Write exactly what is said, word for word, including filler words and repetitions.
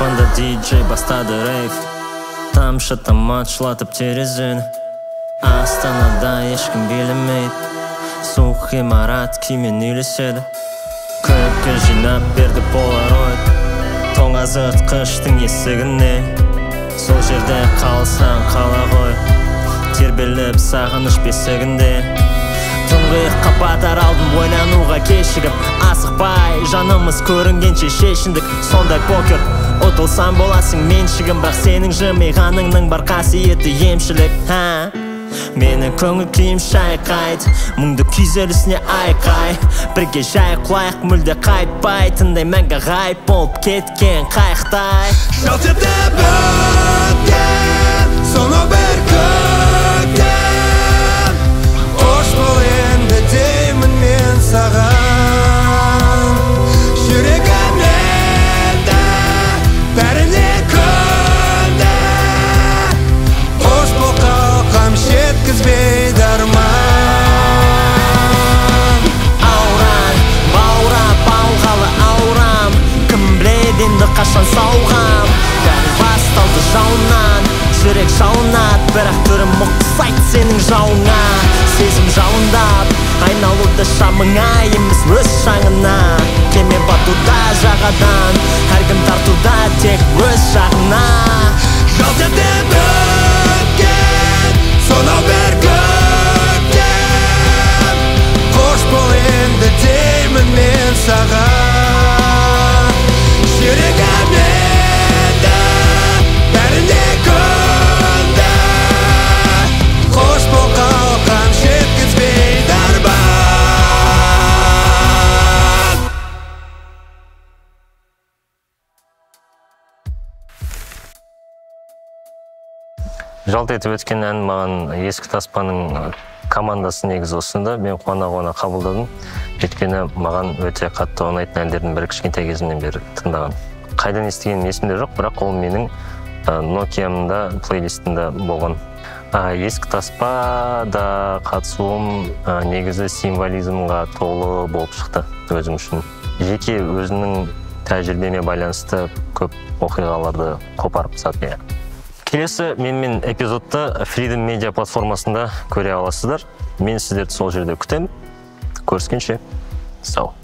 Аспанда диджей бастады рейв, тамшы тамашылатып терезені. Астанада ешкім билемейді, суық ғимарат күймен үйлеседі. Көпке жинап берді полароид, тоңазытқыштың есігіне. Сол жерде қалсаң қала ғой, тербеліп сағыныш бесігінде. Тұңғиыққа батар алдым ойлануға кешігіп, асықпай жанымыз көрінгенше шешіндік. Сондай покер, ұтылсам боласың меншігім, бірақ сенің жымиғаныңның бар қасиеті емшілік. Менің көңіл күйім шайқайды, мұңды күйзелісіне айқай. Бірге жай құлайық мүлде қайтпай, тыңдай мәңгі ғайып болып кеткен қайықтай. Жалт етіп өткен сонау бір көктем, қош бол енді деймін мен саған. Жүрегіме де бәріне көнді, қош бол қалқам жеткізбейді арман. Ауран, баурап алғалы аурам, кім біледі енді қашан сауғам. Бәрі басталды жауынан, жүрек жауынат, бірақ түрім ұқсайды сенің жауыңа. Сезім жауындап, айналуда шамыңа, емес өз шаңына. Кеме батуда жағадан, әркім тартуда тек өз жағына. Жалт етіп өткен сонау бір көктем, қош бол енді деймін мен саған. Жүрегіме де бәріне көнді, қош бол қалқам жеткізбейді арман. Жалт етіп өткен ән маған Ескі Таспаның командасы негізі ұсынды. Мен қуана-қуана қабылдадым. Өйткені маған өте қатты ұнайтын әндердің бірі кішкентай кезімнен бері тыңдаған. Қайдан естігенім есімде жоқ, бірақ ол менің Nokia'мда плейлистінде болған. Ескі Таспада қатысуым негізі символизмға толы болып шықты өзім үшін. Жеке өзінің тәжірибеме байланысты көп оқиғаларды қопарып тастады. Келесі менімен эпизодты Freedom Media платформасында көре аласыздар. Мен сіздерді сол жерде күтемін. Көріскенше, сау.